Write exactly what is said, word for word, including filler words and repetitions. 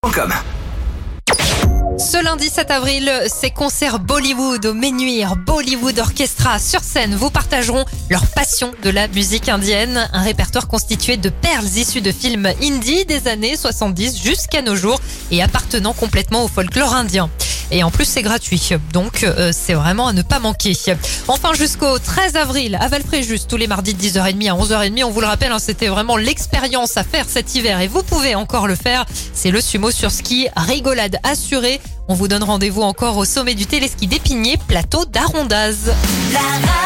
Com. Ce lundi sept avril, c'est concert Bollywood au Menhir Bollywood Orchestra. Sur scène, vous partageront leur passion de la musique indienne, un répertoire constitué de perles issues de films hindi des années soixante-dix jusqu'à nos jours et appartenant complètement au folklore indien. Et en plus, c'est gratuit, donc euh, c'est vraiment à ne pas manquer. Enfin, jusqu'au treize avril, à Valfréjus, tous les mardis de dix heures trente à onze heures trente, on vous le rappelle, hein, c'était vraiment l'expérience à faire cet hiver et vous pouvez encore le faire. C'est le sumo sur ski, rigolade assurée. On vous donne rendez-vous encore au sommet du téléski d'Épinay, plateau d'Arondaz.